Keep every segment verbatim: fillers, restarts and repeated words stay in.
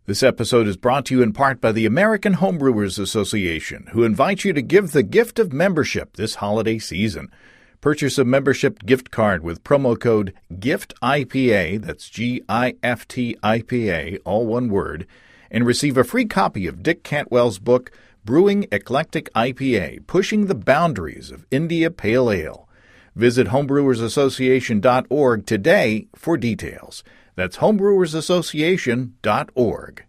This episode is brought to you in part by the American Homebrewers Association, who invite you to give the gift of membership this holiday season. Purchase a membership gift card with promo code GIFT-I-P-A, that's G I F T I P A, all one word, and receive a free copy of Dick Cantwell's book, Brewing Eclectic I P A, Pushing the Boundaries of India Pale Ale. Visit homebrewers association dot org today for details. That's homebrewers association dot org.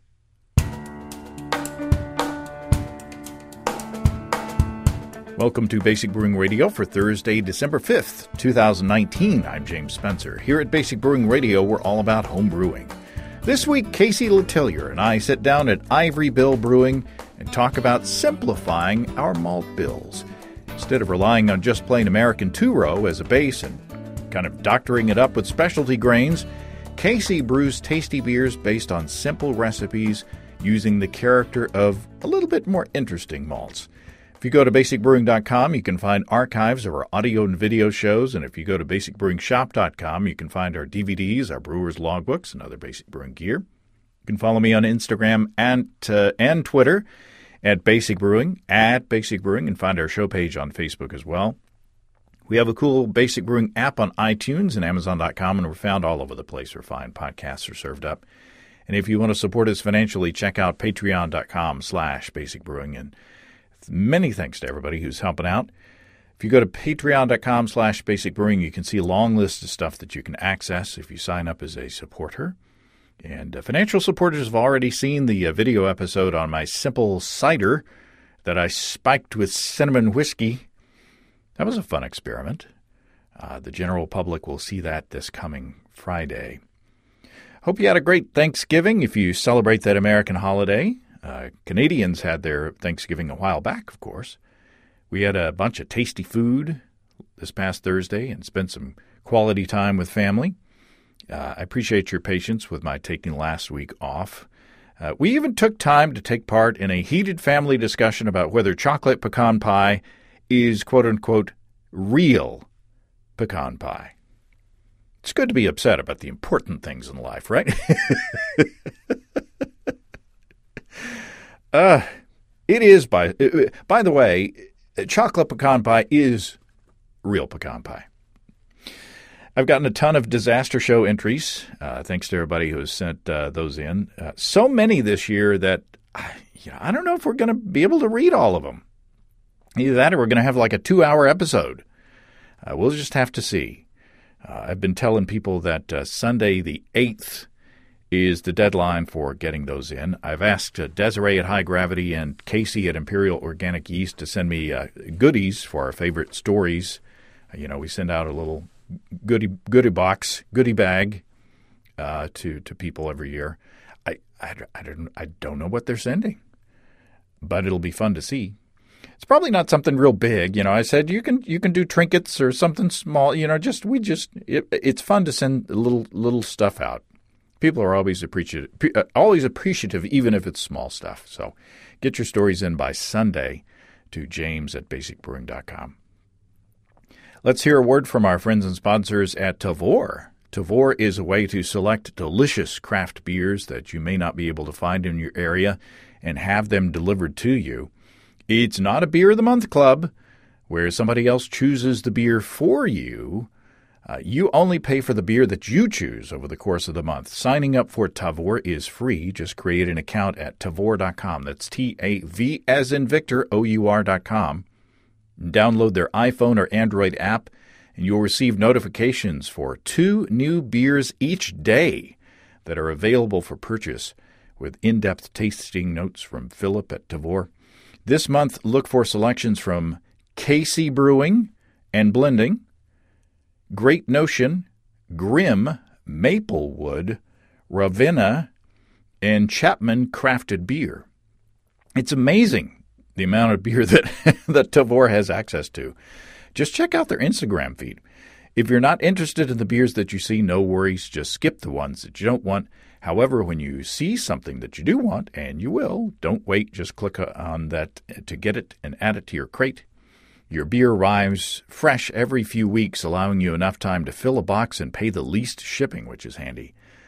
Welcome to Basic Brewing Radio for Thursday, December fifth, twenty nineteen. I'm James Spencer. Here at Basic Brewing Radio, we're all about home brewing. This week, Casey Letellier and I sit down at Ivory Bill Brewing and talk about simplifying our malt bills. Instead of relying on just plain American two-row as a base and kind of doctoring it up with specialty grains, Casey brews tasty beers based on simple recipes using the character of a little bit more interesting malts. If you go to basic brewing dot com, you can find archives of our audio and video shows, and if you go to basic brewing shop dot com, you can find our D V Ds, our brewer's logbooks, and other basic brewing gear. You can follow me on Instagram and, uh, and Twitter at Basic Brewing, at Basic Brewing, and find our show page on Facebook as well. We have a cool Basic Brewing app on iTunes and amazon dot com, and we're found all over the place where fine podcasts are served up. And if you want to support us financially, check out patreon dot com slash basic brewing. And many thanks to everybody who's helping out. If you go to patreon dot com slash basic brewing, you can see a long list of stuff that you can access if you sign up as a supporter. And uh, financial supporters have already seen the uh, video episode on my simple cider that I spiked with cinnamon whiskey. That was a fun experiment. Uh, the general public will see that this coming Friday. Hope you had a great Thanksgiving if you celebrate that American holiday. Uh, Canadians had their Thanksgiving a while back, of course. We had a bunch of tasty food this past Thursday and spent some quality time with family. Uh, I appreciate your patience with my taking last week off. Uh, we even took time to take part in a heated family discussion about whether chocolate pecan pie is, quote-unquote, real pecan pie. It's good to be upset about the important things in life, right? uh, it is, by, by the way, chocolate pecan pie is real pecan pie. I've gotten a ton of disaster show entries, uh, thanks to everybody who has sent uh, those in. Uh, so many this year that you know, I don't know if we're going to be able to read all of them. Either that or we're going to have like a two-hour episode. Uh, we'll just have to see. Uh, I've been telling people that uh, Sunday the eighth is the deadline for getting those in. I've asked uh, Desiree at High Gravity and Casey at Imperial Organic Yeast to send me uh, goodies for our favorite stories. Uh, you know, we send out a little goodie goodie box, goodie bag uh, to to people every year. I, I, I, don't, I don't know what they're sending, but it'll be fun to see. It's probably not something real big. You know, I said you can you can do trinkets or something small. You know, just we just it, it's fun to send little little stuff out. People are always appreciative, always appreciative, even if it's small stuff. So get your stories in by Sunday to James at basic brewing dot com. Let's hear a word from our friends and sponsors at Tavour. Tavour is a way to select delicious craft beers that you may not be able to find in your area and have them delivered to you. It's not a Beer of the Month club where somebody else chooses the beer for you. Uh, you only pay for the beer that you choose over the course of the month. Signing up for Tavour is free. Just create an account at tavour dot com. That's T A V as in Victor, O U R dot com. Download their iPhone or Android app, and you'll receive notifications for two new beers each day that are available for purchase with in-depth tasting notes from Philip at Tavour. This month, look for selections from Casey Brewing and Blending, Great Notion, Grimm, Maplewood, Ravenna, and Chapman Crafted Beer. It's amazing the amount of beer that, that Tavour has access to. Just check out their Instagram feed. If you're not interested in the beers that you see, no worries. Just skip the ones that you don't want. However, when you see something that you do want, and you will, don't wait. Just click on that to get it and add it to your crate. Your beer arrives fresh every few weeks, allowing you enough time to fill a box and pay the least shipping, which is handy.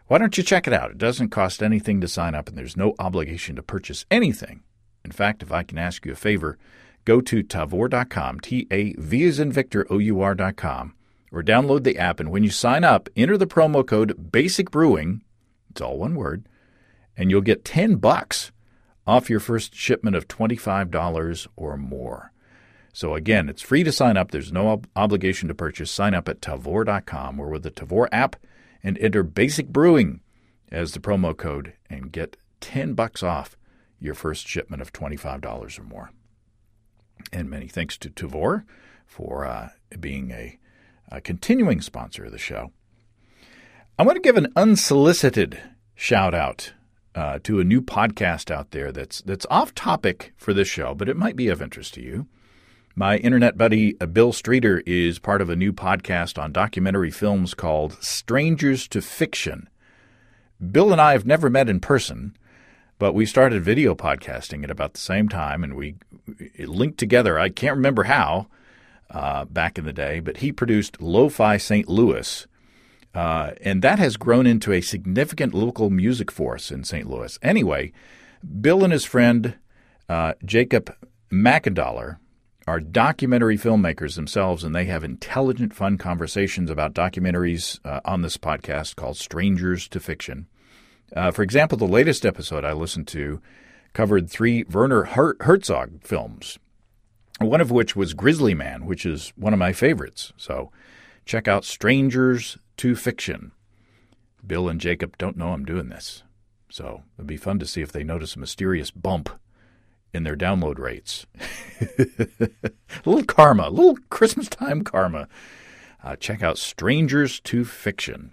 Why don't you check it out? It doesn't cost anything to sign up, and there's no obligation to purchase anything. In fact, if I can ask you a favor, go to tavor dot com, T A V as in Victor, O U R dot com, or download the app, and when you sign up, enter the promo code Basic Brewing, it's all one word, and you'll get ten bucks off your first shipment of twenty-five dollars or more. So again, it's free to sign up. There's no ob- obligation to purchase. Sign up at tavor dot com or with the Tavor app and enter Basic Brewing as the promo code and get ten bucks off your first shipment of twenty-five dollars or more. And many thanks to Tavor for uh, being a, a continuing sponsor of the show. I want to give an unsolicited shout out uh, to a new podcast out there that's that's off topic for this show, but it might be of interest to you. My internet buddy, uh, Bill Streeter, is part of a new podcast on documentary films called Strangers to Fiction. Bill and I have never met in person, but we started video podcasting at about the same time, and we linked together. I can't remember how uh, back in the day, but he produced Lo-Fi Saint Louis, uh, and that has grown into a significant local music force in Saint Louis. Anyway, Bill and his friend uh, Jacob McIndoller are documentary filmmakers themselves, and they have intelligent, fun conversations about documentaries uh, on this podcast called Strangers to Fiction. Uh, for example, the latest episode I listened to covered three Werner Her- Herzog films, one of which was Grizzly Man, which is one of my favorites. So check out Strangers to Fiction. Bill and Jacob don't know I'm doing this, so it'd be fun to see if they notice a mysterious bump in their download rates. A little karma, a little Christmas time karma. Uh, check out Strangers to Fiction.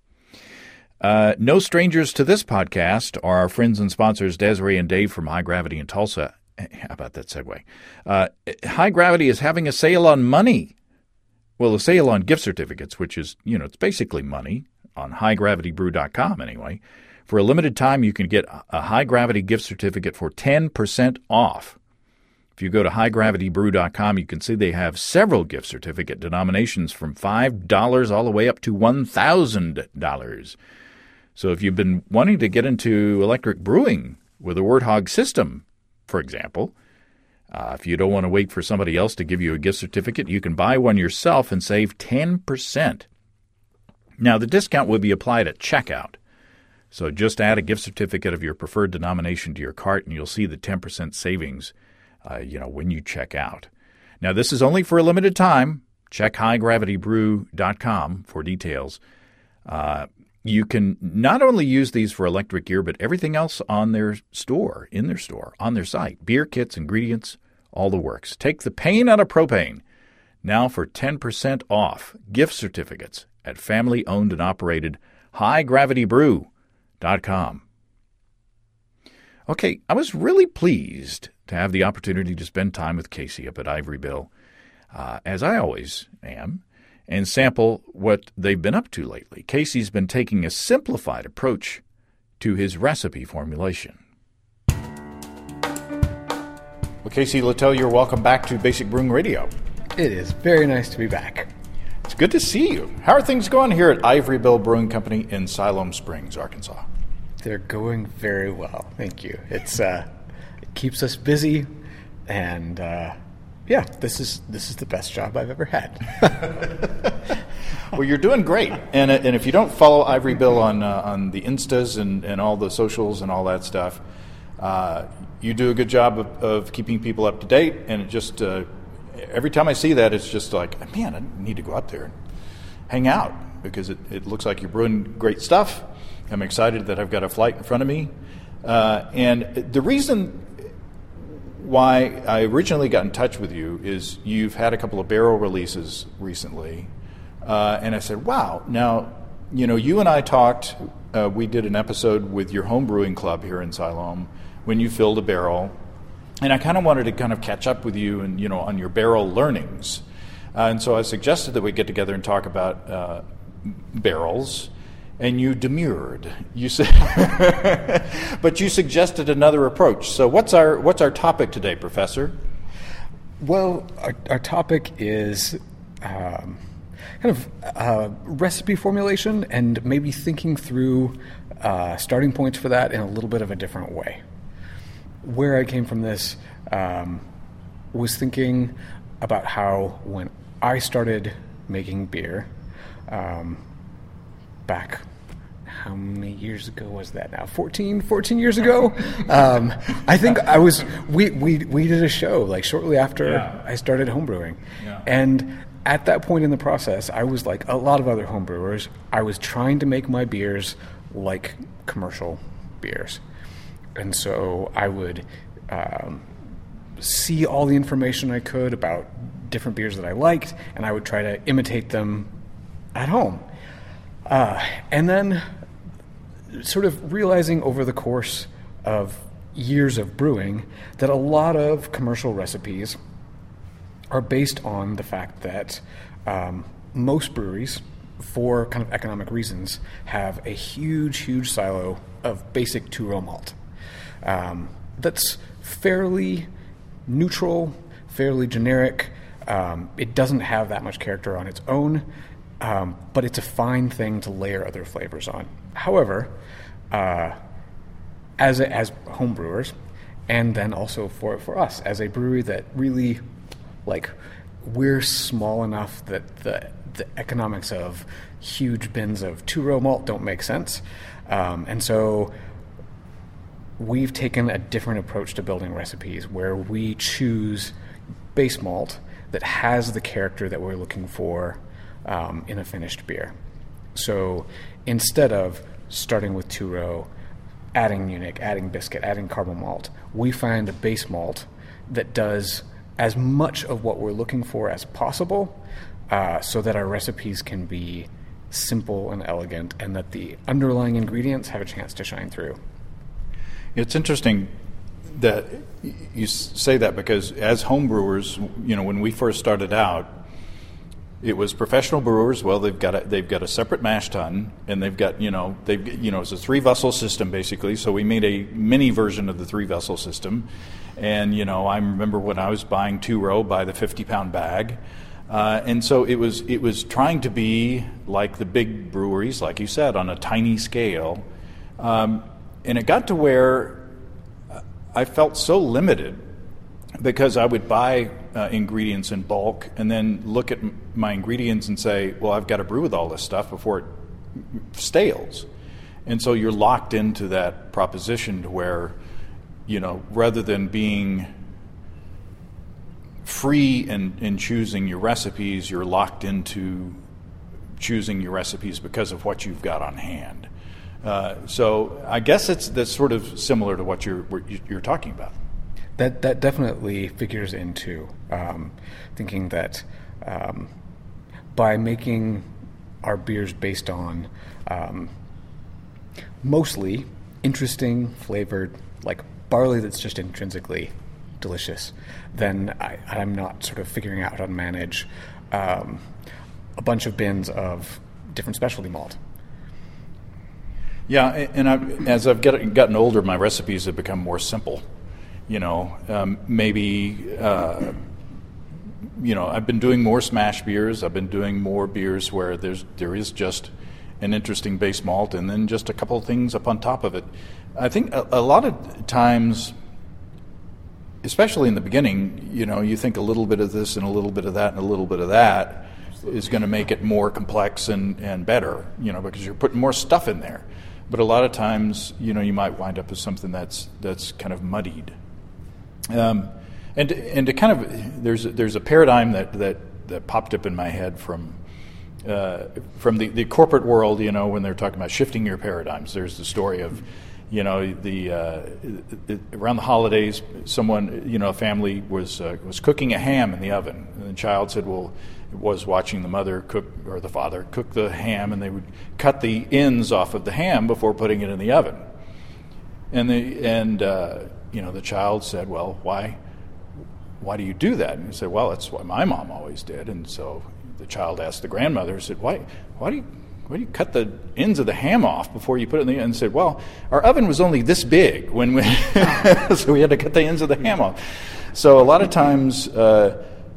Uh, no strangers to this podcast are our friends and sponsors Desiree and Dave from High Gravity in Tulsa. How about that segue? Uh, High Gravity is having a sale on money. Well, a sale on gift certificates, which is, you know, it's basically money on high gravity brew dot com anyway. For a limited time, you can get a High Gravity gift certificate for ten percent off. If you go to high gravity brew dot com, you can see they have several gift certificate denominations from five dollars all the way up to one thousand dollars. So if you've been wanting to get into electric brewing with a Warthog system, for example, uh, if you don't want to wait for somebody else to give you a gift certificate, you can buy one yourself and save ten percent. Now, the discount will be applied at checkout. So just add a gift certificate of your preferred denomination to your cart, and you'll see the ten percent savings uh, you know, when you check out. Now, this is only for a limited time. Check high gravity brew dot com for details. Uh, you can not only use these for electric gear, but everything else on their store, in their store, on their site. Beer kits, ingredients, all the works. Take the pain out of propane. Now for ten percent off gift certificates at family-owned and operated high gravity brew dot com. Okay, I was really pleased to have the opportunity to spend time with Casey up at Ivorybill, uh, as I always am, and sample what they've been up to lately. Casey's been taking a simplified approach to his recipe formulation. Well, Casey Littell, you're welcome back to Basic Brewing Radio. It is very nice to be back. It's good to see you. How are things going here at Ivorybill Brewing Company in Siloam Springs, Arkansas? They're going very well, thank you. It's uh, it keeps us busy, and uh, yeah, this is this is the best job I've ever had. Well, you're doing great, and and if you don't follow Ivorybill on uh, on the Instas and, and all the socials and all that stuff, uh, you do a good job of, of keeping people up to date, and it just uh, every time I see that, it's just like, man, I need to go up there and hang out because it, it looks like you're brewing great stuff. I'm excited that I've got a flight in front of me. Uh, and the reason why I originally got in touch with you is you've had a couple of barrel releases recently. Uh, and I said, wow, now, you know, you and I talked, uh, we did an episode with your home brewing club here in Siloam when you filled a barrel. And I kind of wanted to kind of catch up with you and, you know, on your barrel learnings. Uh, and so I suggested that we get together and talk about uh, barrels. And you demurred. You said, but you suggested another approach. So what's our what's our topic today, Professor? Well, our, our topic is um, kind kind of uh, recipe formulation and maybe thinking through uh, starting points for that in a little bit of a different way. Where I came from this um, was thinking about how when I started making beer um, back, how many years ago was that now? fourteen, fourteen years ago? um, I think I was, we, we, we did a show like shortly after yeah. I started homebrewing. Yeah. And at that point in the process, I was like a lot of other homebrewers. I was trying to make my beers like commercial beers. And so I would um, see all the information I could about different beers that I liked, and I would try to imitate them at home. Uh, and then sort of realizing over the course of years of brewing that a lot of commercial recipes are based on the fact that um, most breweries, for kind of economic reasons, have a huge, huge silo of basic two-row malt. Um, that's fairly neutral, fairly generic. Um, it doesn't have that much character on its own, um, but it's a fine thing to layer other flavors on. However, uh, as a, as home brewers, and then also for for us as a brewery that really, like, we're small enough that the the economics of huge bins of two-row malt don't make sense, um, and so we've taken a different approach to building recipes where we choose base malt that has the character that we're looking for um, in a finished beer. So instead of starting with two-row, adding Munich, adding biscuit, adding carbon malt, we find a base malt that does as much of what we're looking for as possible, uh, so that our recipes can be simple and elegant and that the underlying ingredients have a chance to shine through. It's interesting that you say that, because as home brewers, you know, when we first started out, it was professional brewers. Well, they've got a, they've got a separate mash tun, and they've got you know they've you know it's a three vessel system basically. So we made a mini version of the three vessel system, and you know I remember when I was buying two row by the fifty pound bag, uh, and so it was it was trying to be like the big breweries, like you said, on a tiny scale, um, and it got to where I felt so limited, because I would buy uh, ingredients in bulk and then look at m- my ingredients and say, well, I've got to brew with all this stuff before it stales. And so you're locked into that proposition to where, you know, rather than being free in, in choosing your recipes, you're locked into choosing your recipes because of what you've got on hand. Uh, so I guess it's that's sort of similar to what you're what you're talking about. That that definitely figures into um, thinking that um, by making our beers based on um, mostly interesting flavored, like barley that's just intrinsically delicious, then I, I'm not sort of figuring out how to manage um, a bunch of bins of different specialty malt. Yeah, and I, as I've get, gotten older, my recipes have become more simple. You know, um, maybe, uh, you know, I've been doing more smash beers. I've been doing more beers where there's there is just an interesting base malt and then just a couple of things up on top of it. I think a, a lot of times, especially in the beginning, you know, you think a little bit of this and a little bit of that and a little bit of that is going to make it more complex and, and better, you know, because you're putting more stuff in there. But a lot of times, you know, you might wind up with something that's that's kind of muddied. Um, and and to kind of there's there's a paradigm that, that, that popped up in my head from uh, from the, the corporate world. You know, when they're talking about shifting your paradigms, there's the story of, you know, the uh, it, around the holidays, someone, you know, a family was uh, was cooking a ham in the oven, and the child said, well, was watching the mother cook, or the father cook the ham, and they would cut the ends off of the ham before putting it in the oven. And the and uh, you know the child said, "Well, why why do you do that?" And he said, "Well, that's what my mom always did." And so the child asked the grandmother, said, "Why why do you why do you cut the ends of the ham off before you put it in the?" And said, "Well, our oven was only this big when we so we had to cut the ends of the ham off." So a lot of times. Uh,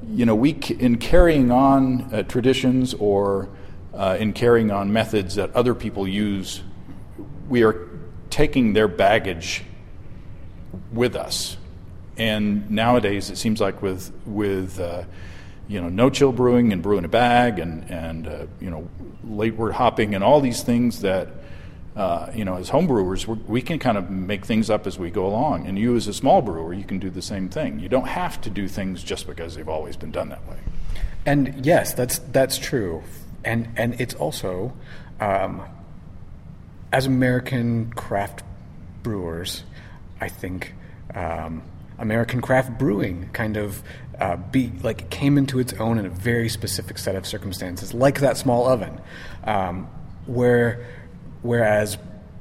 you know, we c- in carrying on uh, traditions or uh, in carrying on methods that other people use, we are taking their baggage with us. And nowadays, it seems like with with uh, you know, no chill brewing and brew in a bag, and and uh, you know, late wort hopping and all these things that. Uh, you know, as home brewers, we're, we can kind of make things up as we go along. And you, as a small brewer, you can do the same thing. You don't have to do things just because they've always been done that way. And yes, that's that's true. And and it's also, um, as American craft brewers, I think um, American craft brewing kind of uh, be like came into its own in a very specific set of circumstances, like that small oven, um, where. Whereas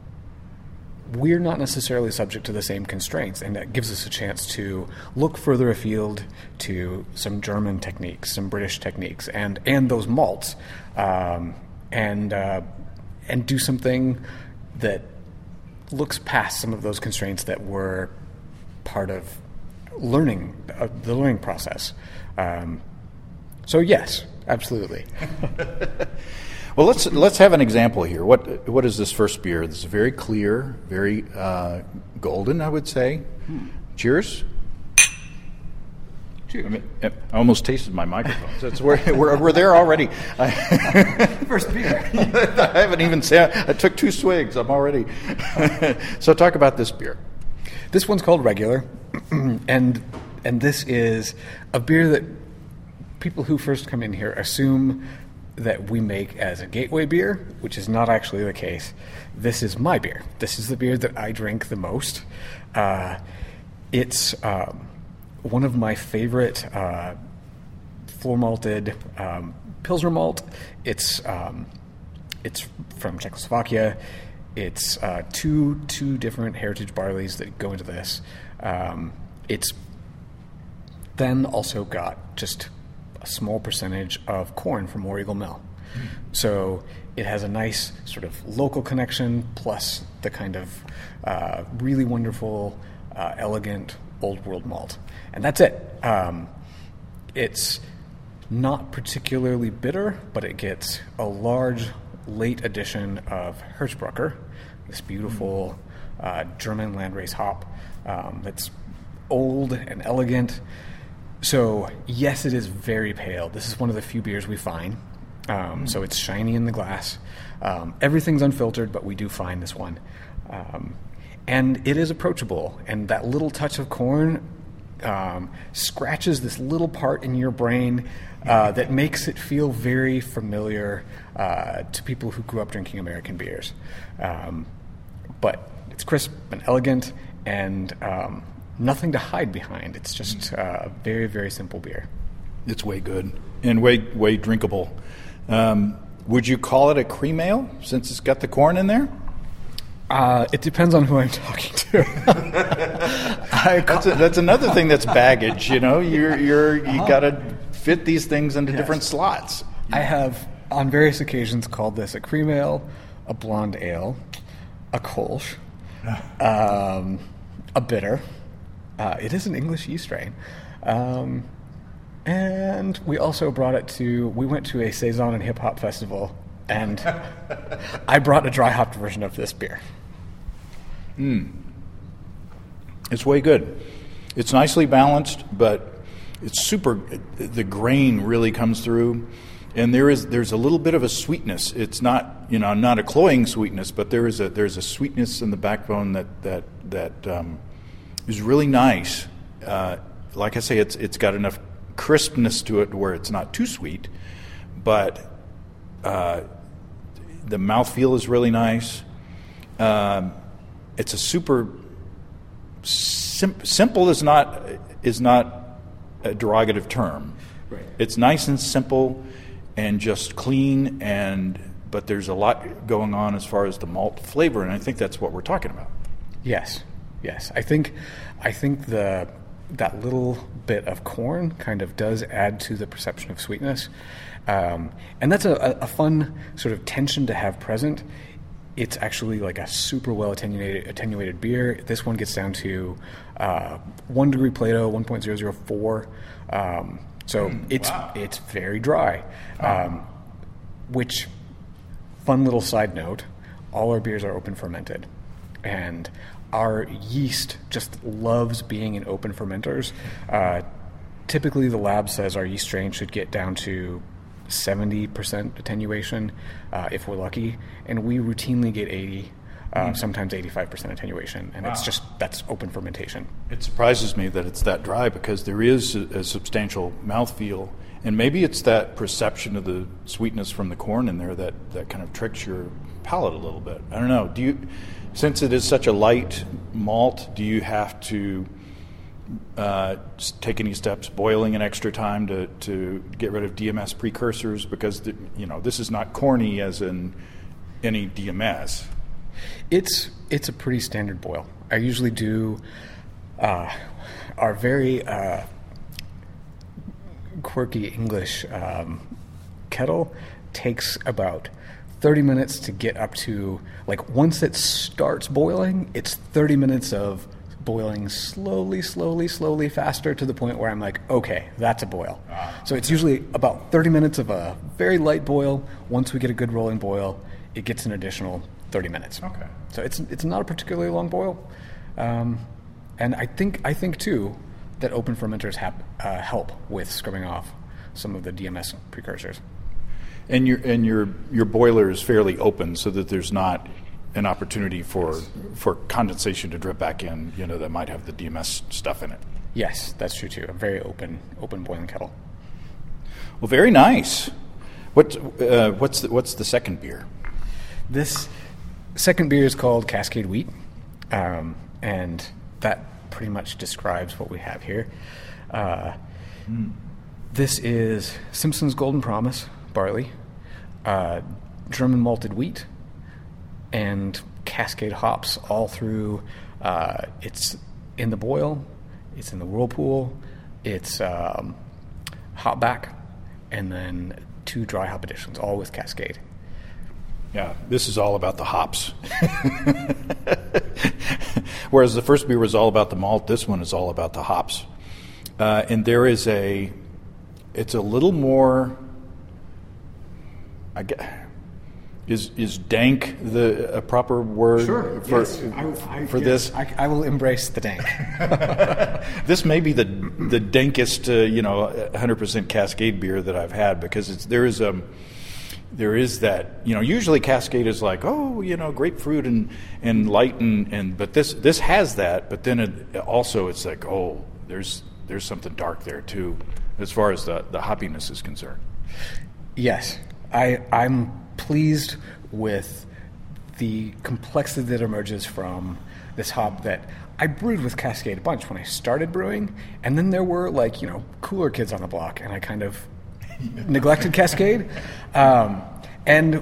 we're not necessarily subject to the same constraints, and that gives us a chance to look further afield to some German techniques, some British techniques, and, and those malts, um, and uh, and do something that looks past some of those constraints that were part of learning, uh, the learning process. Um, so yes, absolutely. Well, let's let's have an example here. What what is this first beer? This is very clear, very uh, golden, I would say. Hmm. Cheers. Cheers. I, mean, I almost tasted my microphone. So it's we're, we're we're there already. First beer. I haven't even said. I took two swigs. I'm already. So talk about this beer. This one's called Regular, and and this is a beer that people who first come in here assume that we make as a gateway beer, which is not actually the case. This is my beer. This is the beer that I drink the most. Uh, it's um, one of my favorite uh, floor malted um, Pilsner malt. It's um, it's from Czechoslovakia. It's uh, two two different heritage barleys that go into this. Um, it's then also got just a small percentage of corn from War Eagle Mill. Mm. So it has a nice sort of local connection plus the kind of uh, really wonderful, uh, elegant old world malt. And that's it. Um, it's not particularly bitter, but it gets a large late addition of Hirschbrucker, this beautiful mm. uh, German landrace hop um, that's old and elegant. So, yes, it is very pale. This is one of the few beers we find. Um, so it's shiny in the glass. Um, everything's unfiltered, but we do find this one. Um, and it is approachable. And that little touch of corn um, scratches this little part in your brain uh, that makes it feel very familiar uh, to people who grew up drinking American beers. Um, but it's crisp and elegant and... Um, nothing to hide behind. It's just uh, a very, very simple beer. It's way good and way, way drinkable. Um, would you call it a cream ale since it's got the corn in there? Uh, it depends on who I'm talking to. I call- that's, a, that's another thing that's baggage. You know, you're you're you uh-huh. got to fit these things into yes. different slots. I have on various occasions called this a cream ale, a blonde ale, a Kolsch, um, a bitter. Uh, it is an English yeast strain. Um, and we also brought it to, we went to a Saison and Hip Hop Festival, and I brought a dry hopped version of this beer. Mm. It's way good. It's nicely balanced, but it's super, the grain really comes through. And there is there's a little bit of a sweetness. It's not, you know, not a cloying sweetness, but there is a there's a sweetness in the backbone that that that um, is really nice. Uh, like I say, it's it's got enough crispness to it where it's not too sweet, but uh, the mouthfeel is really nice. Um, it's a super sim- simple is not is not a derogative term. Right. It's nice and simple and just clean, and but there's a lot going on as far as the malt flavor, and I think that's what we're talking about. Yes. Yes, I think I think the that little bit of corn kind of does add to the perception of sweetness, um, and that's a, a fun sort of tension to have present. It's actually like a super well attenuated attenuated beer. This one gets down to uh, one degree Plato, one point zero zero four, um, So Mm, it's wow. it's very dry. Um, which, fun little side note, all our beers are open fermented, and our yeast just loves being in open fermenters. Uh, typically, the lab says our yeast strain should get down to seventy percent attenuation uh, if we're lucky, and we routinely get eighty, uh, sometimes eighty-five percent attenuation, and it's Wow. just that's open fermentation. It surprises me that it's that dry because there is a, a substantial mouthfeel, and maybe it's that perception of the sweetness from the corn in there that, that kind of tricks your palate a little bit. I don't know. Do you, since it is such a light malt, do you have to uh, s- take any steps, boiling an extra time to, to get rid of D M S precursors? Because the, you know this is not corny as in any D M S. It's it's a pretty standard boil. I usually do uh, our very uh, quirky English um, kettle takes about thirty minutes to get up to, like, once it starts boiling, it's thirty minutes of boiling slowly, slowly, slowly faster to the point where I'm like, okay, that's a boil. So it's usually about thirty minutes of a very light boil. Once we get a good rolling boil, it gets an additional thirty minutes. Okay. So it's it's not a particularly long boil, um, and I think I think too that open fermenters have, uh, help with scrubbing off some of the D M S precursors. And your and your your boiler is fairly open, so that there's not an opportunity for for condensation to drip back in. You know, that might have the D M S stuff in it. Yes, that's true too. A very open open boiling kettle. Well, very nice. What uh, what's the, what's the second beer? This second beer is called Cascade Wheat, um, and that pretty much describes what we have here. Uh, Mm. This is Simpson's Golden Promise barley, uh, German malted wheat, and Cascade hops all through. Uh, it's in the boil, it's in the whirlpool, it's um, hop back, and then two dry hop additions, all with Cascade. Yeah, this is all about the hops. Whereas the first beer was all about the malt, this one is all about the hops. Uh, and there is a, it's a little more, I guess, is is dank the a proper word for, yes. I, I, for yes, this? I, I will embrace the dank. This may be the the dankest, uh, you know, one hundred percent Cascade beer that I've had, because it's there is a there is that, you know, usually Cascade is like, oh, you know, grapefruit and and light and, and but this this has that, but then it also it's like, oh, there's there's something dark there too, as far as the the hoppiness is concerned. Yes, I I'm pleased with the complexity that emerges from this hop that I brewed with Cascade a bunch when I started brewing, and then there were, like, you know, cooler kids on the block, and I kind of neglected Cascade. Um, and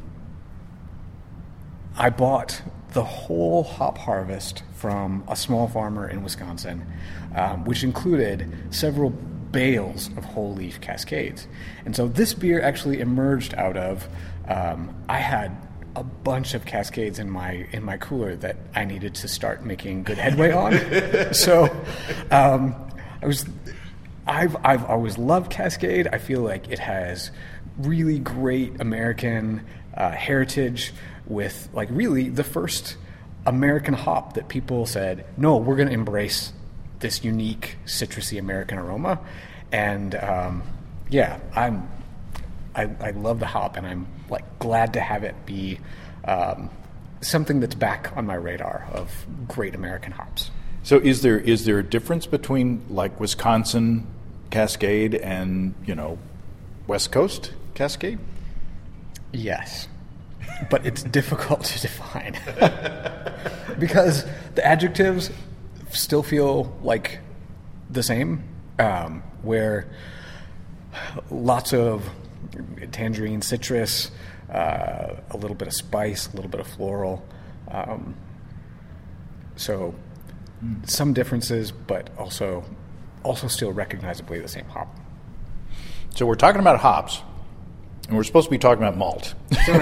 I bought the whole hop harvest from a small farmer in Wisconsin, um, which included several bales of whole leaf Cascades. And so this beer actually emerged out of, um, I had a bunch of Cascades in my in my cooler that I needed to start making good headway on. So um, I was, I've I've always loved Cascade. I feel like it has really great American uh, heritage, with, like, really the first American hop that people said, no, we're going to embrace this unique citrusy American aroma. And um, yeah, I'm I, I love the hop, and I'm, like, glad to have it be um, something that's back on my radar of great American hops. So is there is there a difference between, like, Wisconsin Cascade and, you know, West Coast Cascade? Yes, but it's difficult to define because the adjectives still feel like the same, um, where lots of tangerine, citrus, uh, a little bit of spice, a little bit of floral. Um, so mm. some differences, but also also still recognizably the same hop. So we're talking about hops, and we're supposed to be talking about malt.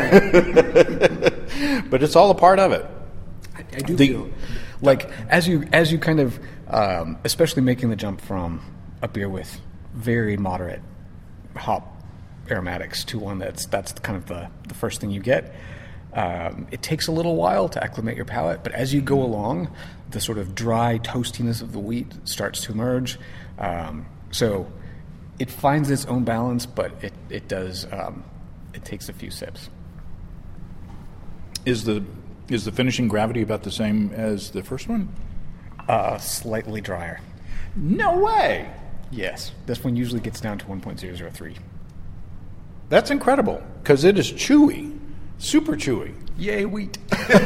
But it's all a part of it. I, I do The- feel like as you as you kind of, um, especially making the jump from a beer with very moderate hop aromatics to one that's that's kind of the, the first thing you get. Um, it takes a little while to acclimate your palate, but as you go along, the sort of dry toastiness of the wheat starts to emerge. Um, so it finds its own balance, but it, it does, um, it takes a few sips. Is the is the finishing gravity about the same as the first one? Uh, slightly drier. No way! Yes. This one usually gets down to one point zero zero three. That's incredible, because it is chewy. Super chewy. Yay, wheat.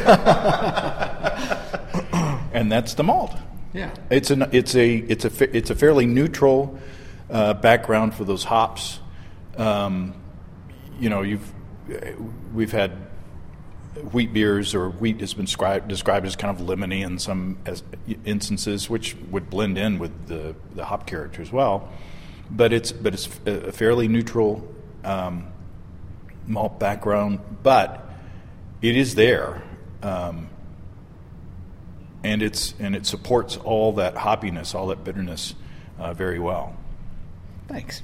And that's the malt. Yeah. It's an it's a it's a fa- it's a fairly neutral uh, background for those hops. Um, you know, you've we've had wheat beers, or wheat has been described described as kind of lemony in some as instances, which would blend in with the the hop character as well. But it's but it's a fairly neutral um, malt background, but it is there. Um, And it's and it supports all that hoppiness, all that bitterness, uh, very well. Thanks.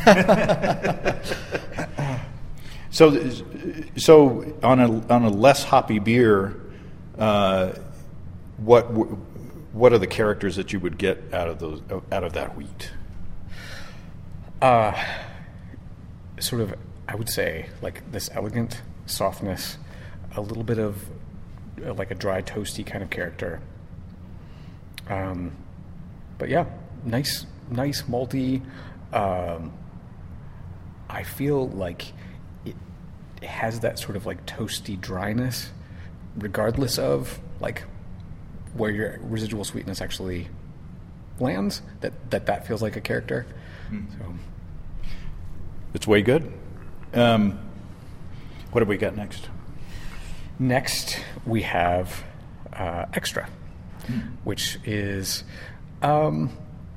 so, so on a on a less hoppy beer, uh, what what are the characters that you would get out of those out of that wheat? Uh, sort of, I would say, like this elegant softness, a little bit of uh, like a dry, toasty kind of character. Um, but yeah, nice, nice malty. Um, I feel like it, it has that sort of like toasty dryness, regardless of like where your residual sweetness actually lands. That that that feels like a character. Mm. So it's way good. Um, what have we got next? Next, we have uh, Extra, mm. which is um,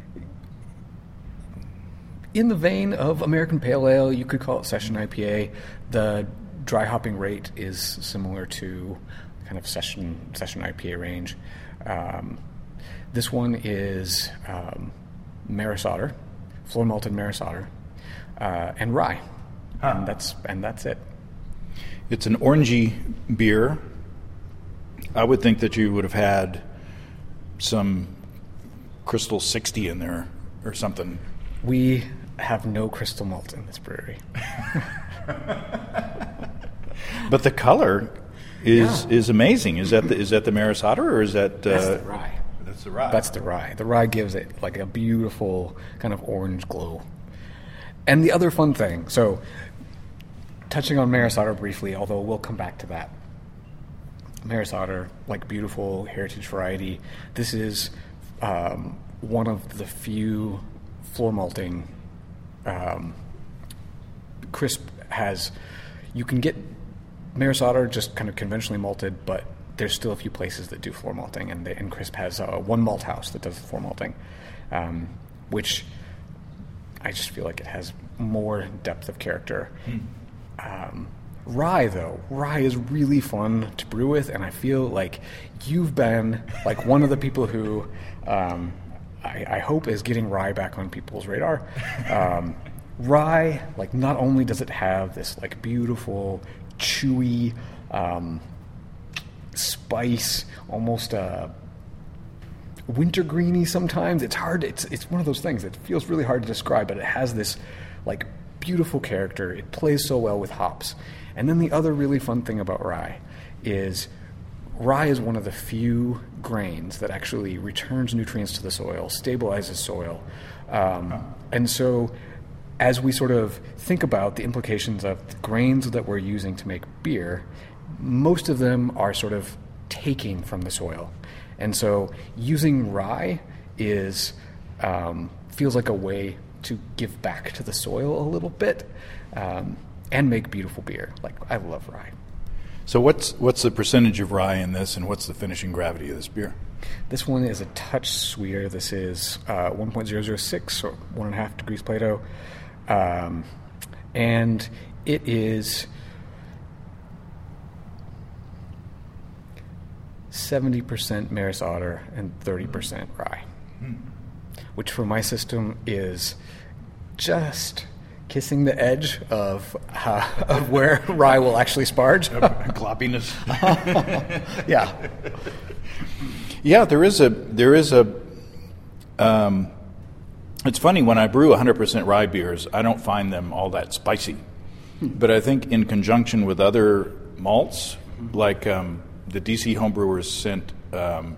in the vein of American Pale Ale. You could call it Session I P A. The dry hopping rate is similar to kind of Session Session I P A range. Um, this one is um, Maris Otter, floor malted Maris Otter, uh, and rye, huh. and that's and that's it. It's an orangey beer. I would think that you would have had some Crystal sixty in there or something. We have no crystal malt in this brewery. But the color is yeah. is amazing. Is that the, is that the Maris Otter, or is that uh, that's the rye? That's the rye. That's the rye. The rye gives it like a beautiful kind of orange glow. And the other fun thing, so touching on Maris Otter briefly, although we'll come back to that. Maris Otter, like beautiful heritage variety. This is um, one of the few floor malting. Um, Crisp has, you can get Maris Otter just kind of conventionally malted, but there's still a few places that do floor malting, and, they, and Crisp has uh, one malt house that does floor malting, um, which I just feel like it has more depth of character. Hmm. Um, rye, though, rye is really fun to brew with, and I feel like you've been like one of the people who um, I, I hope is getting rye back on people's radar. Um, rye, like, not only does it have this like beautiful, chewy um, spice, almost uh, wintergreeny sometimes. It's hard. It's it's one of those things that feels really hard to describe, but it has this like beautiful character. It plays so well with hops. And then the other really fun thing about rye is rye is one of the few grains that actually returns nutrients to the soil, stabilizes soil. Um, and so as we sort of think about the implications of the grains that we're using to make beer, most of them are sort of taking from the soil. And so using rye is um, feels like a way to give back to the soil a little bit um, and make beautiful beer. Like, I love rye. So what's what's the percentage of rye in this, and what's the finishing gravity of this beer? This one is a touch sweeter. This is uh, one point zero zero six, or one and a half degrees Plato. Um, and it is seventy percent Maris Otter and thirty percent rye, mm. which for my system is just kissing the edge of uh, of where rye will actually sparge. Gloppiness. Yeah. Yeah, there is a there is a. Um, it's funny when I brew one hundred percent rye beers, I don't find them all that spicy, but I think in conjunction with other malts, like um, the D C homebrewers sent um,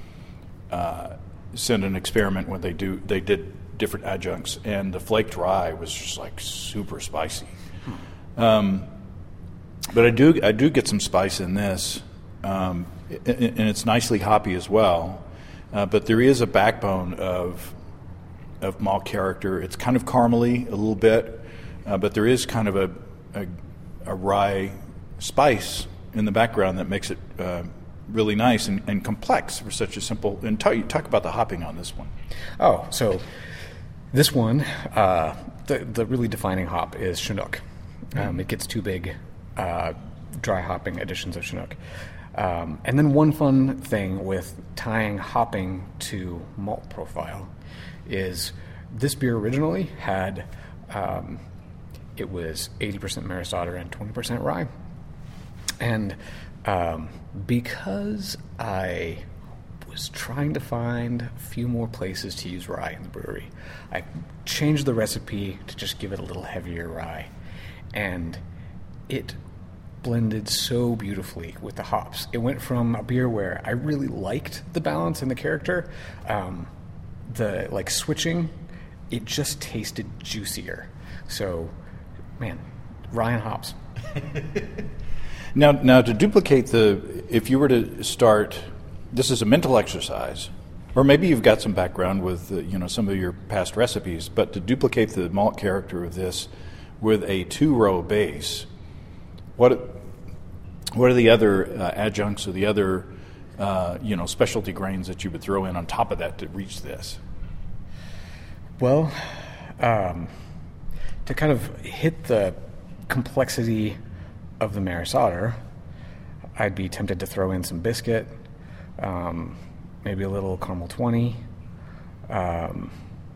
uh, sent an experiment when they do they did different adjuncts, and the flaked rye was just like super spicy. Um, but I do I do get some spice in this. Um, and it's nicely hoppy as well, uh, but there is a backbone of of malt character. It's kind of caramely a little bit, uh, but there is kind of a, a a rye spice in the background that makes it uh, really nice and, and complex for such a simple. And talk, talk about the hopping on this one. Oh, so this one, uh, the the really defining hop is Chinook. Um, it gets two big uh, dry hopping editions of Chinook. Um, and then one fun thing with tying hopping to malt profile is this beer originally had, um, it was eighty percent Maris Otter and twenty percent rye. And um, because I was trying to find a few more places to use rye in the brewery, I changed the recipe to just give it a little heavier rye. And it blended so beautifully with the hops. It went from a beer where I really liked the balance and the character, um, the like switching, it just tasted juicier. So, man, rye and hops. Now, now to duplicate the, if you were to start, this is a mental exercise, or maybe you've got some background with uh, you know some of your past recipes, but to duplicate the malt character of this with a two-row base, what what are the other uh, adjuncts or the other uh, you know specialty grains that you would throw in on top of that to reach this? Well, um, to kind of hit the complexity of the Maris Otter, I'd be tempted to throw in some biscuit, um, maybe a little caramel twenty. Um,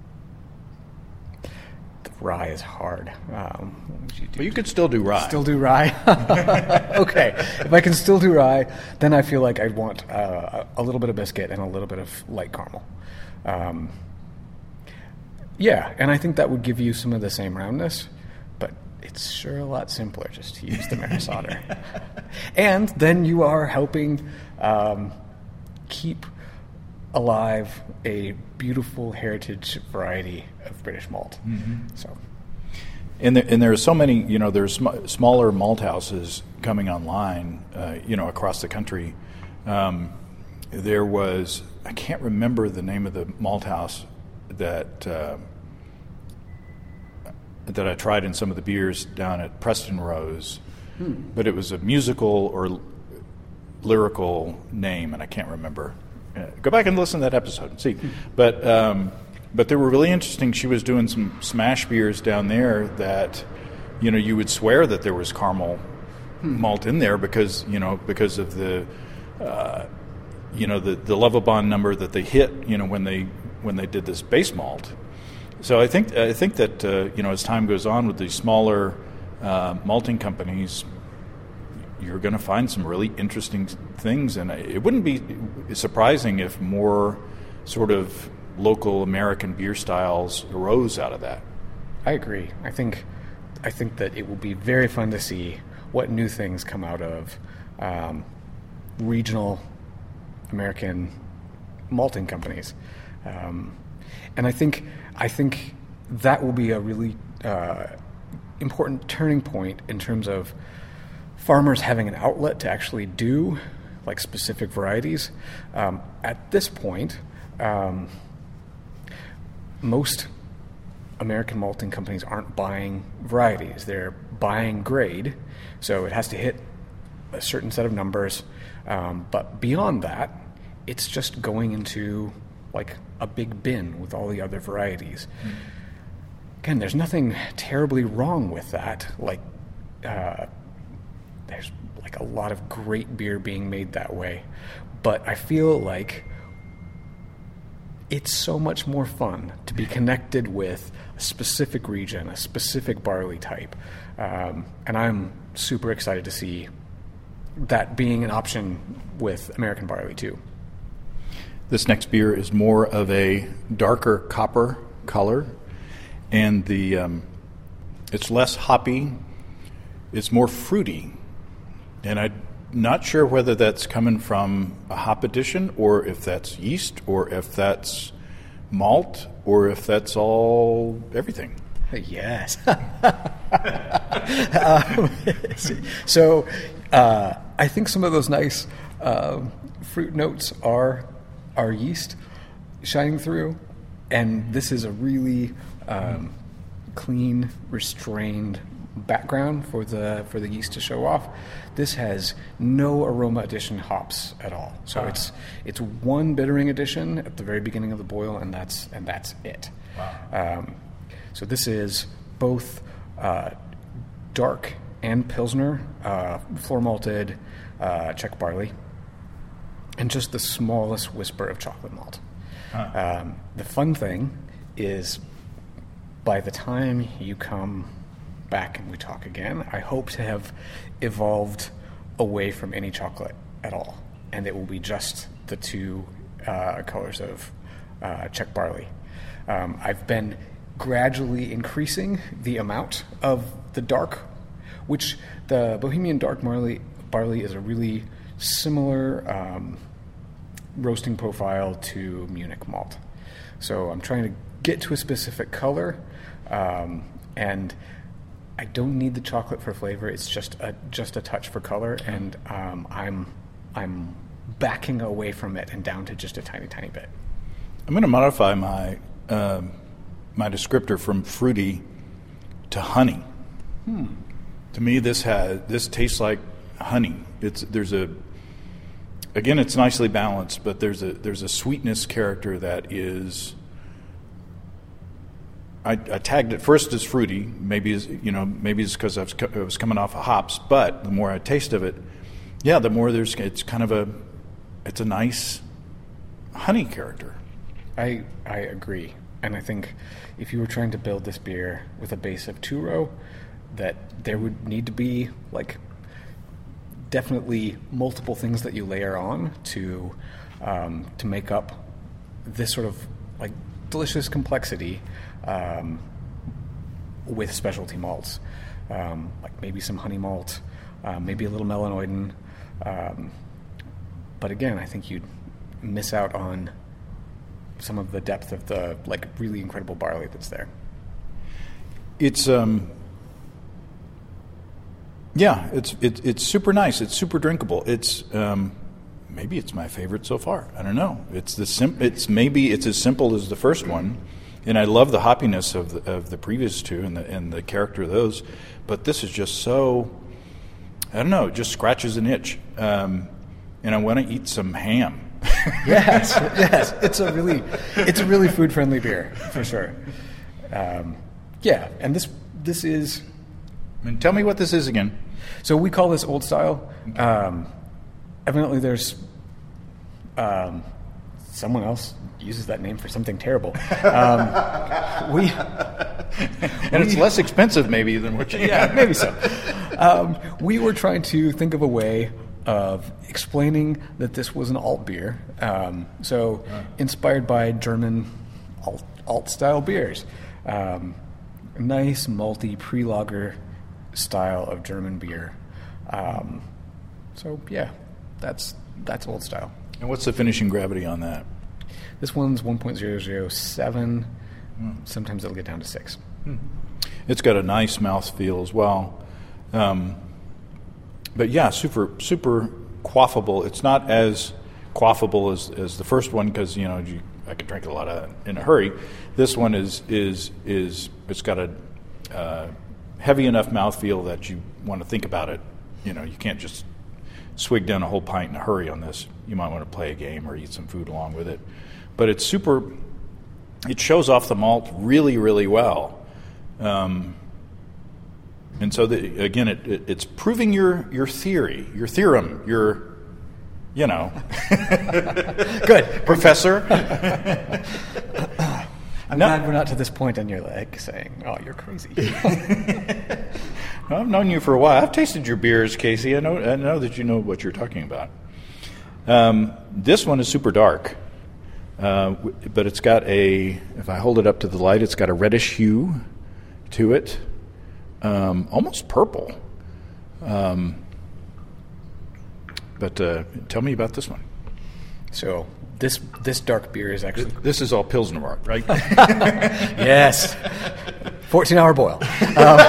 the rye is hard. Um, what would you do? But you could still do rye. Still do rye? Okay. If I can still do rye, then I feel like I'd want uh, a little bit of biscuit and a little bit of light caramel. Um, yeah, and I think that would give you some of the same roundness, but it's sure a lot simpler just to use the Maris Otter. And then you are helping um, keep alive a beautiful heritage variety of British malt. Mm-hmm. So, and there, and there are so many, you know, there's sm- smaller malt houses coming online, uh, you know, across the country. Um, there was, I can't remember the name of the malt house that uh, that I tried in some of the beers down at Preston Rose, hmm. but it was a musical or l- lyrical name, and I can't remember. Uh, go back and listen to that episode and see. Hmm. But um, but they were really interesting. She was doing some smash beers down there that, you know, you would swear that there was caramel hmm. malt in there because you know because of the uh, you know the the Lovibond number that they hit, you know, when they when they did this base malt. So I think I think that uh, you know as time goes on with these smaller uh, malting companies, you're going to find some really interesting things, and it wouldn't be surprising if more sort of local American beer styles arose out of that. I agree. I think I think that it will be very fun to see what new things come out of um, regional American malting companies. Um, and I think I think that will be a really uh, important turning point in terms of farmers having an outlet to actually do like specific varieties. Um, at this point, um, most American malting companies aren't buying varieties; they're buying grade, so it has to hit a certain set of numbers. Um, but beyond that, it's just going into like a big bin with all the other varieties. Mm. Again, there's nothing terribly wrong with that. Like, uh, there's like a lot of great beer being made that way. But I feel like it's so much more fun to be connected with a specific region, a specific barley type. Um, and I'm super excited to see that being an option with American barley too. This next beer is more of a darker copper color, and the um, it's less hoppy, it's more fruity. And I'm not sure whether that's coming from a hop addition, or if that's yeast, or if that's malt, or if that's all everything. Yes. um, so uh, I think some of those nice uh, fruit notes are are yeast shining through, and this is a really um, clean, restrained background for the for the yeast to show off. This has no aroma addition hops at all, so wow. it's it's one bittering addition at the very beginning of the boil, and that's and that's it. Wow. Um, so this is both uh, dark and Pilsner, uh, floor malted uh, Czech barley, and just the smallest whisper of chocolate malt. Huh. Um, the fun thing is, by the time you come back and we talk again, I hope to have evolved away from any chocolate at all, and it will be just the two uh, colors of uh, Czech barley. Um, I've been gradually increasing the amount of the dark, which the Bohemian dark barley, barley is a really similar um, roasting profile to Munich malt. So I'm trying to get to a specific color, um, and I don't need the chocolate for flavor. It's just a just a touch for color, and um, I'm I'm backing away from it and down to just a tiny, tiny bit. I'm going to modify my um, my descriptor from fruity to honey. Hmm. To me, this has this tastes like honey. It's there's a again, it's nicely balanced, but there's a there's a sweetness character that is. I, I tagged it first as fruity. Maybe it's, you know maybe it's because I was, I was coming off of hops. But the more I taste of it, yeah, the more there's it's kind of a it's a nice honey character. I I agree, and I think if you were trying to build this beer with a base of two row, that there would need to be like definitely multiple things that you layer on to um, to make up this sort of like delicious complexity. Um, with specialty malts, um, like maybe some honey malt, uh, maybe a little melanoidin. Um, but again, I think you'd miss out on some of the depth of the like really incredible barley that's there. It's um, yeah, it's it, it's super nice. It's super drinkable. It's um, maybe it's my favorite so far. I don't know. It's the sim- It's maybe it's as simple as the first one. And I love the hoppiness of the, of the previous two and the and the character of those, but this is just so, I don't know, it just scratches an itch. Um, and I want to eat some ham. yes, yes, it's a really, it's a really food friendly beer for sure. Um, yeah, and this this is. And tell me what this is again. So we call this old style. Um, evidently, there's um, someone else uses that name for something terrible. Um, we and it's we, less expensive maybe than what you yeah maybe so. Um, we were trying to think of a way of explaining that this was an alt beer. Um, so uh. inspired by German alt, alt style beers, um, nice malty pre-lager style of German beer. Um, so yeah, that's that's old style. And what's the finishing gravity on that? This one's one point zero zero seven. Mm. Sometimes it'll get down to six. Mm. It's got a nice mouthfeel as well. Um, but yeah, super super quaffable. It's not as quaffable as, as the first one because you know you, I could drink a lot of in a hurry. This one is is is it's got a uh, heavy enough mouthfeel that you want to think about it. You know, you can't just swig down a whole pint in a hurry on this. You might want to play a game or eat some food along with it. But it's super, it shows off the malt really, really well. Um, and so, the, again, it, it, it's proving your, your theory, your theorem, your you know. Good. Professor. I'm No. glad we're not to this point and you're like saying, oh, you're crazy. I've known you for a while. I've tasted your beers, Casey. I know I know that you know what you're talking about. Um, this one is super dark, uh, w- but it's got a, if I hold it up to the light, it's got a reddish hue to it, um, almost purple. Um, but uh, tell me about this one. So this this dark beer is actually This is all Pilsner Mart, right? yes, fourteen hour boil. Um,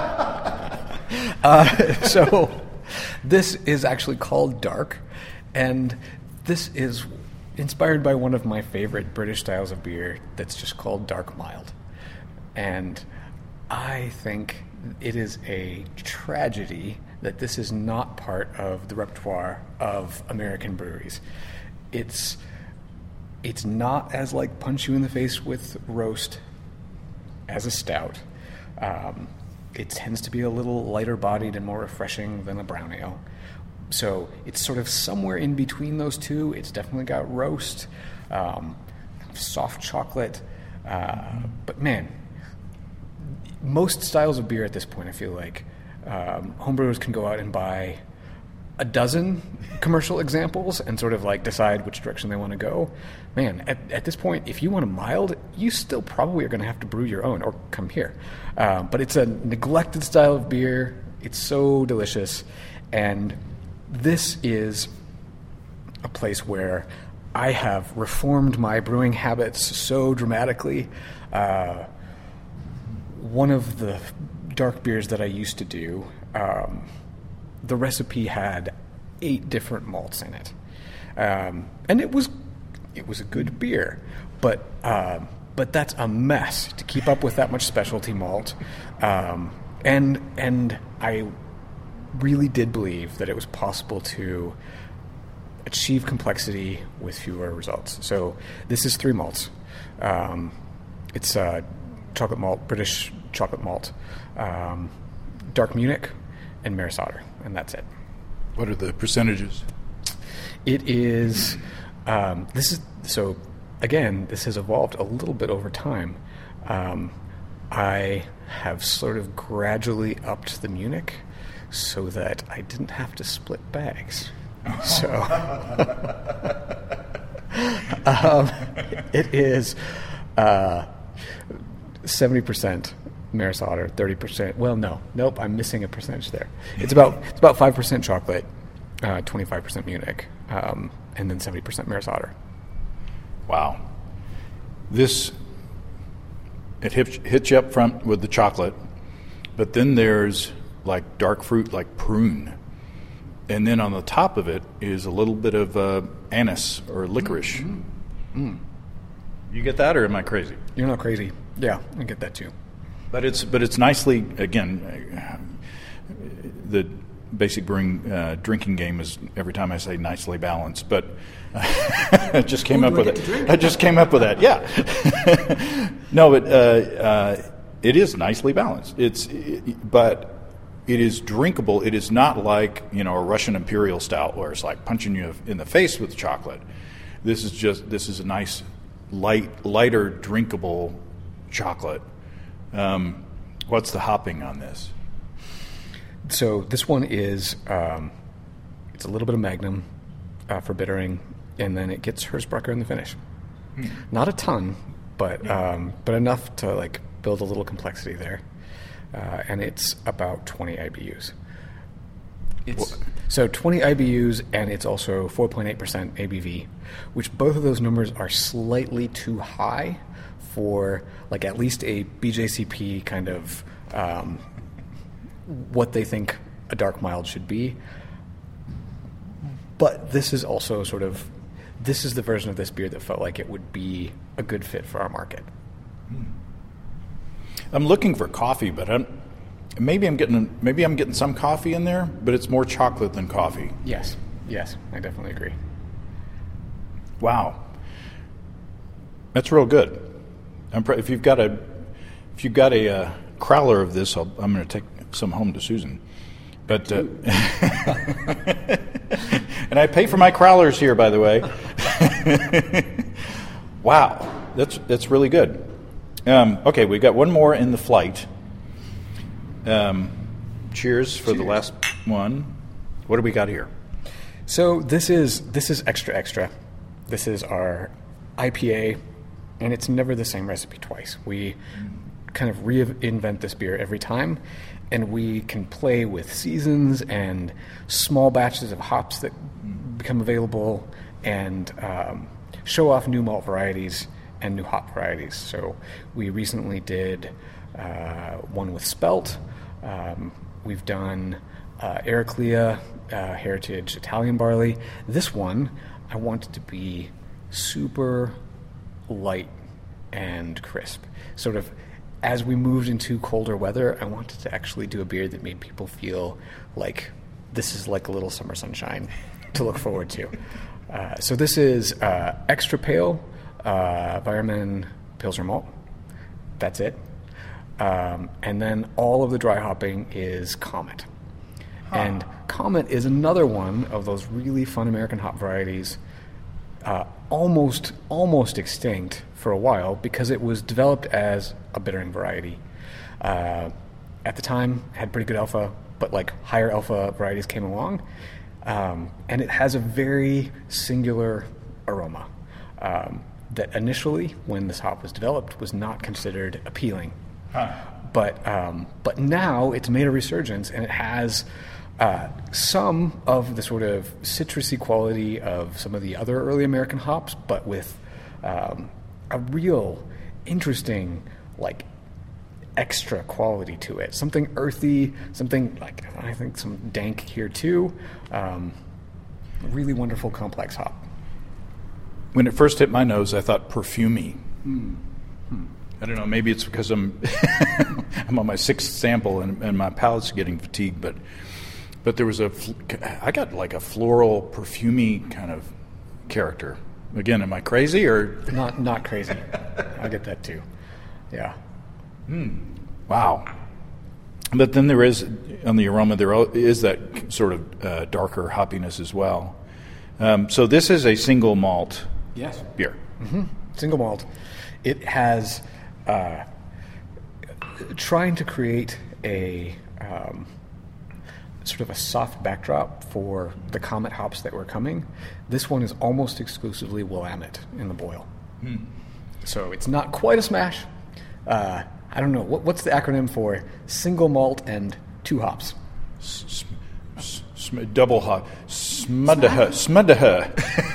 uh, so this is actually called Dark, and this is inspired by one of my favorite British styles of beer that's just called Dark Mild, and I think it is a tragedy that this is not part of the repertoire of American breweries. It's it's not as like punch you in the face with roast as a stout. Um, it tends to be a little lighter bodied and more refreshing than a brown ale. So it's sort of somewhere in between those two. It's definitely got roast, um, soft chocolate, uh, but man, most styles of beer at this point, I feel like um, homebrewers can go out and buy a dozen commercial examples and sort of like decide which direction they want to go. Man, at, at this point, if you want a mild, you still probably are going to have to brew your own or come here. Uh, but it's a neglected style of beer. It's so delicious. And this is a place where I have reformed my brewing habits so dramatically. Uh, one of the dark beers that I used to do, um, the recipe had eight different malts in it, um, and it was it was a good beer, but uh, but that's a mess to keep up with that much specialty malt, um, and and I really did believe that it was possible to achieve complexity with fewer results. So this is three malts. Um, it's uh, chocolate malt, British chocolate malt, um, dark Munich, and Maris Otter, and that's it. What are the percentages? It is, um, this is, so again, this has evolved a little bit over time. Um, I have sort of gradually upped the Munich so that I didn't have to split bags. So, um, it is uh, seventy percent Maris Otter, thirty percent. Well, no, nope. I'm missing a percentage there. It's about it's about five percent chocolate, uh, twenty-five percent Munich, um, and then seventy percent Maris Otter. Wow. This, it hits, hits you up front with the chocolate, but then there's like dark fruit like prune. And then on the top of it is a little bit of uh, anise or licorice. Mm. Mm. You get that, or am I crazy? You're not crazy. Yeah, I get that too. But it's but it's nicely, again, the basic brewing uh, drinking game is every time I say nicely balanced, but I just came Ooh, up do I with get it. to drink? I just came up with that. Yeah. No, but uh, uh, it is nicely balanced. It's it, but it is drinkable. It is not like, you know, a Russian Imperial Stout where it's like punching you in the face with chocolate. This is just this is a nice light lighter drinkable chocolate. Um, what's the hopping on this? So this one is um, it's a little bit of Magnum uh, for bittering, and then it gets Hersbrucker in the finish. Hmm. Not a ton, but yeah. um, but enough to like build a little complexity there. Uh, and it's about twenty I B Us. It's, so twenty I B Us, and it's also four point eight percent A B V, which both of those numbers are slightly too high for like at least a B J C P kind of um, what they think a dark mild should be. But this is also sort of, this is the version of this beer that felt like it would be a good fit for our market. I'm looking for coffee, but I'm, maybe I'm getting maybe I'm getting some coffee in there, but it's more chocolate than coffee. Yes, yes, I definitely agree. Wow, that's real good. I'm pre- if you've got a if you've got a uh, crowler of this, I'll, I'm going to take some home to Susan. But uh, And I pay for my crowlers here, by the way. Wow, that's that's really good. Um, okay, we got one more in the flight. Um, cheers for Cheers. the last one. What do we got here? So this is this is extra extra. This is our I P A, and it's never the same recipe twice. We kind of reinvent this beer every time, and we can play with seasons and small batches of hops that become available, and um, show off new malt varieties and new hop varieties. So we recently did uh, one with Spelt. Um, we've done uh, Ericlea, uh, Heritage Italian barley. This one, I want it to be super light and crisp. Sort of, as we moved into colder weather, I wanted to actually do a beer that made people feel like this is like a little summer sunshine to look forward to. Uh, so this is uh, extra pale uh, Weyermann Pilsner malt. That's it. Um, and then all of the dry hopping is Comet. Huh. And Comet is another one of those really fun American hop varieties, uh, almost almost extinct for a while because it was developed as a bittering variety. Uh, at the time, had pretty good alpha, but like higher alpha varieties came along, um, and it has a very singular aroma um, that initially, when this hop was developed, was not considered appealing. Huh. But um, but now it's made a resurgence, and it has uh, some of the sort of citrusy quality of some of the other early American hops, but with um, a real interesting, like, extra quality to it. Something earthy, something like, I think some dank here too. Um, really wonderful complex hop. When it first hit my nose, I thought perfumey. Mm. Hmm. I don't know, maybe it's because I'm I'm on my sixth sample and, and my palate's getting fatigued, but but there was a, I got like a floral, perfumey kind of character. Again, am I crazy or? Not not crazy. I get that too. Yeah. Hmm. Wow. But then there is, on the aroma, there is that sort of uh, darker hoppiness as well. Um, so this is a single malt yes. beer. Mm-hmm. Single malt. It has, uh, trying to create a um, sort of a soft backdrop for the Comet hops that were coming. This one is almost exclusively Willamette in the boil. Hmm. So it's not quite a smash. Uh, I don't know. What, what's the acronym for single malt and two hops? S- s- sm- double hop. Smuddaha. Smuddaha.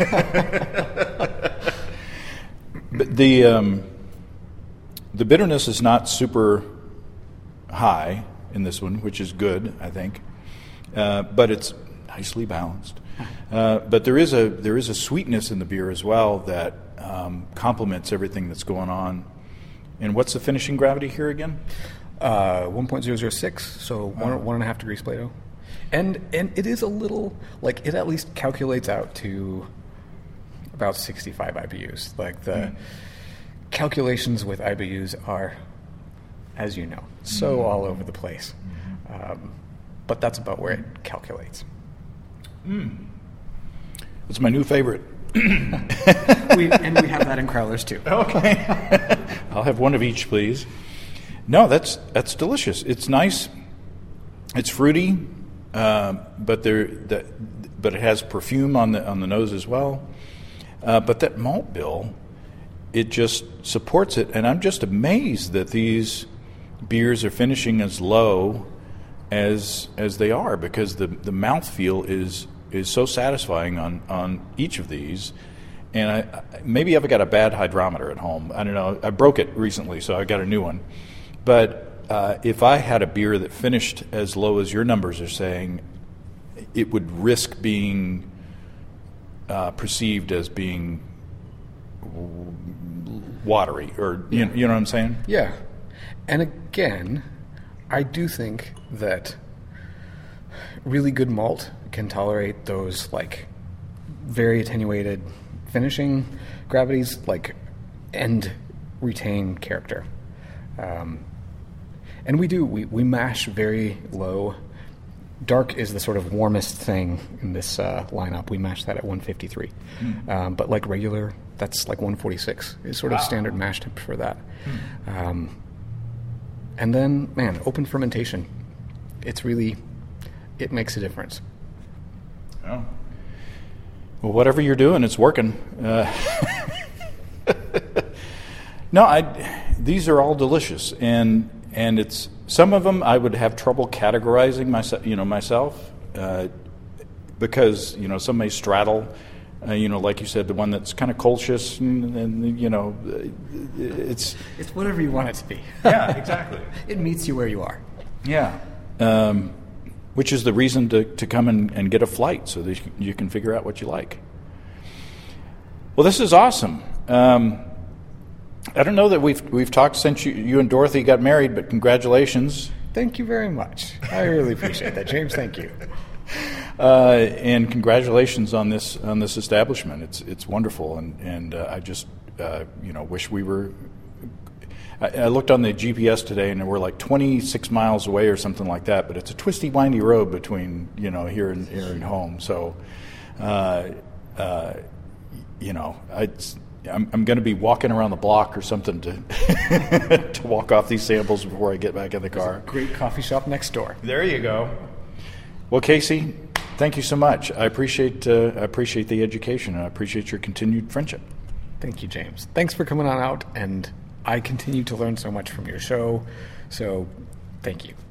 But the um, the bitterness is not super high in this one, which is good, I think. Uh, but it's nicely balanced. Uh, but there is a there is a sweetness in the beer as well that um, complements everything that's going on. And what's the finishing gravity here again? Uh, one point zero zero six, so one, oh. one and a half degrees Plato. And and it is a little, like, it at least calculates out to about sixty-five I B Us. Like, the mm. calculations with I B Us are, as you know, so mm. all over the place. Mm. Um, but that's about where it calculates. Mm. It's my new favorite. we, and we have that in Crowlers too. Okay. I'll have one of each, please. No, that's that's delicious. It's nice. It's fruity, uh, but there that but it has perfume on the on the nose as well. Uh, but that malt bill, it just supports it, and I'm just amazed that these beers are finishing as low as as they are, because the the mouthfeel is is so satisfying on, on each of these. And I, maybe I've got a bad hydrometer at home. I don't know. I broke it recently, so I got a new one. But uh, if I had a beer that finished as low as your numbers are saying, it would risk being uh, perceived as being watery, or you, you know what I'm saying? Yeah. And again, I do think that really good malt can tolerate those, like, very attenuated finishing gravities, like, and retain character. Um, and we do. We, we mash very low dark is the sort of warmest thing in this uh, lineup. We match that at one fifty-three. Mm. Um, but like regular, that's like one forty-six is sort of wow. standard mash temp for that. Mm. Um, and then, man, open fermentation. It's really, it makes a difference. Oh. Well, whatever you're doing, it's working. Uh, no, I. These are all delicious, and and it's some of them I would have trouble categorizing myself. You know, myself, uh, because you know some may straddle. Uh, you know, like you said, the one that's kind of Kolsch's, and, and you know, it's it's whatever you want it to be. Yeah, exactly. It meets you where you are. Yeah. Um, which is the reason to, to come and, and get a flight so that you can figure out what you like. Well, this is awesome. Um, I don't know that we've we've talked since you, you and Dorothy got married, but congratulations. Thank you very much. I really appreciate that, James. Thank you. Uh, and congratulations on this on this establishment. It's it's wonderful, and and uh, I just uh, you know wish we were. I looked on the G P S today, and we're like twenty-six miles away or something like that. But it's a twisty, windy road between you know here and here and home. So, uh, uh, you know, I, I'm, I'm going to be walking around the block or something to to walk off these samples before I get back in the car. There's a great coffee shop next door. There you go. Well, Casey, thank you so much. I appreciate uh, I appreciate the education, and I appreciate your continued friendship. Thank you, James. Thanks for coming on out, and I continue to learn so much from your show, so thank you.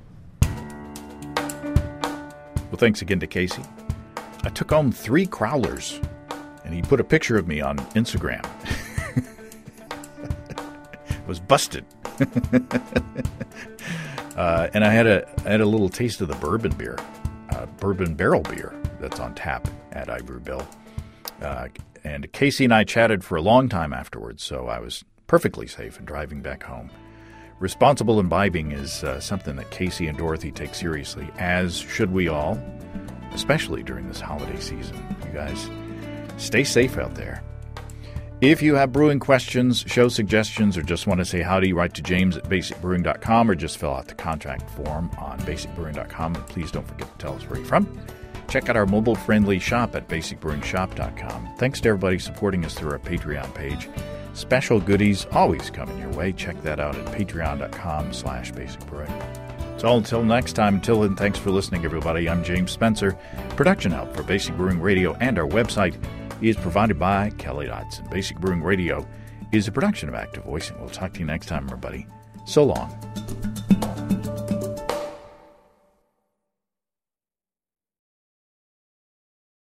Well, thanks again to Casey. I took home three crowlers, and he put a picture of me on Instagram. It was busted. uh, and I had a I had a little taste of the bourbon beer, uh, bourbon barrel beer that's on tap at Ivoryville. Uh, and Casey and I chatted for a long time afterwards, so I was perfectly safe in driving back home. Responsible imbibing is uh, something that Casey and Dorothy take seriously, as should we all, especially during this holiday season. You guys, stay safe out there. If you have brewing questions, show suggestions, or just want to say howdy, write to James at basic brewing dot com or just fill out the contact form on basic brewing dot com. And please don't forget to tell us where you're from. Check out our mobile-friendly shop at basic brewing shop dot com. Thanks to everybody supporting us through our Patreon page. Special goodies always coming your way. Check that out at patreon dot com slash basic brewing. So until next time, until then, thanks for listening, everybody. I'm James Spencer. Production help for Basic Brewing Radio and our website is provided by Kelly Dodson. Basic Brewing Radio is a production of Active Voice, and we'll talk to you next time, everybody. So long.